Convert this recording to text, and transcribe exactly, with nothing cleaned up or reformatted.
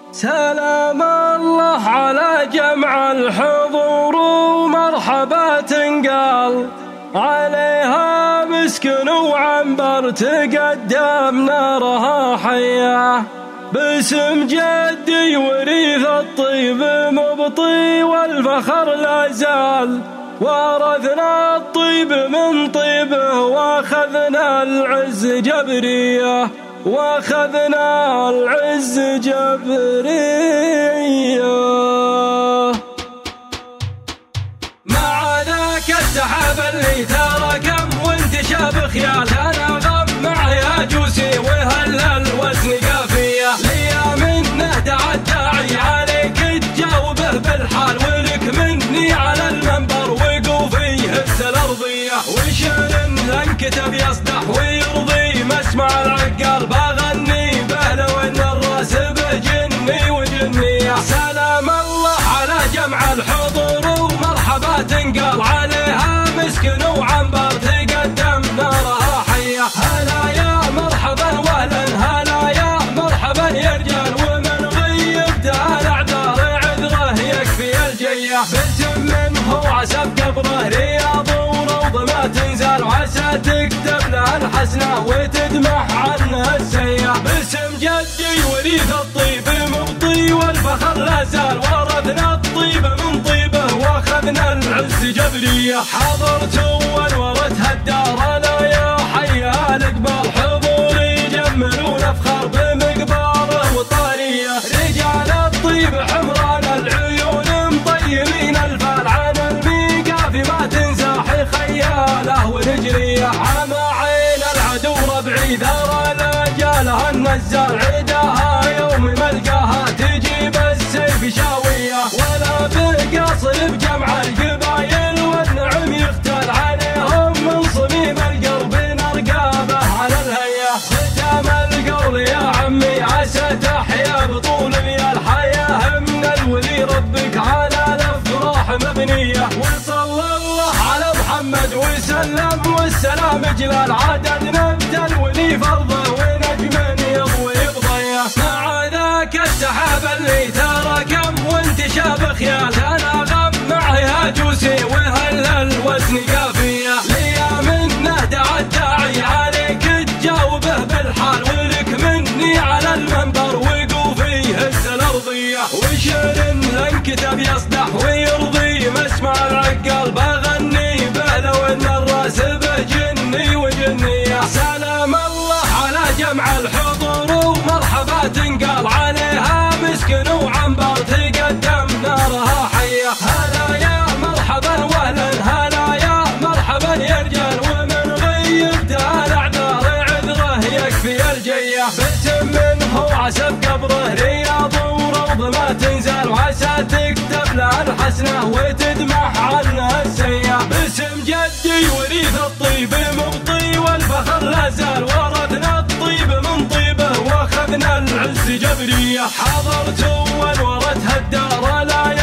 سلام الله على جمع الحضور ومرحبا تنقال عليها مسكن وعنبر تقدم نارها حياه باسم جدي وريث الطيب مبطي والفخر لا زال ورثنا الطيب من طيبه واخذنا العز جبريه واخذنا العز جبريه مع ذاك السحاب اللي ترى كم وانتشى بخيال انا غمع يا جوسي وهل الوزن قافيه ليا منه دعا الداعي عليك تجاوبه بالحال ولك مني على المنبر وقوفيه الارضيه وشر انكتب يصدح ويرضي مسمع العقال بغني به لو ان الراس به جني وجنيه سلام الله على جمع الحضور ومرحبا تنقال عليها مسكن وعنبر تقدم نارها حيه هلا يا مرحبا واهلا هلا يا مرحبا يا رجال ومن غيبته الاعذار عذره يكفي الجيه باسم منه وعسى بقبره رياض وروض ما تنزل وعسى تكتب له الحسنه وتدمح عنه السيئه باسم جدي وريث الطيب مبطي والفخر لا زال ورثنا الطيب من طيبه واخذنا العز جبريه حضرت ونورتها الدار انا يا حي الاقبال حضوري يجملون افخار بمقباره وطاريه رجال الطيب حمران العيون مطيبين الفال عن الميقاف ما تنساحي خياله ونجريه عم عين العدو ربعي ذرى لاجالها النزال عداها يوم ملقاها تجيب السيف شاويه ولا بقاصر بجمع القبايل والنعم يختل عليهم من صميم القلب نرقابه على الهيه ختام القول يا عمي عسى تحيا بطول يا الحياه من الولي ربك على الافراح مبنيه وصلى الله على محمد وسلم والسلام جلال عدد نبت الولي فرضه ونجم يضوي بضيه مع ذاك السحاب اللي ترى كم وانتشى بخيال انا غمع يا جوسي وهل الوزن قافيه ليا منه دعا الداعي عليك تجاوبه بالحال ولك مني على المنبر وقوفيه الارضيه وشر انكتب يصدح ويرضي مسمع العقال بغني به لو ان الراس به جني وجنيه سلام الله على جمع الحضور ومرحبا تنقال عليها مسكن وعنبر تقدم نارها حيه هلا يا مرحبا واهلا هلا يا مرحبا يا رجال ومن غيبته الاعذار عذره يكفي الجيه باسم منه وعسى بقبره رياض وروض ما تنزل وعسى تكتب له الحسنه وتدمح عنه السيئه باسم جدي وريث الطيب مبطي والفخر لا زال ورثنا الطيب من طيبه واخذنا العز جبريه حضرت ونورتها الدار لا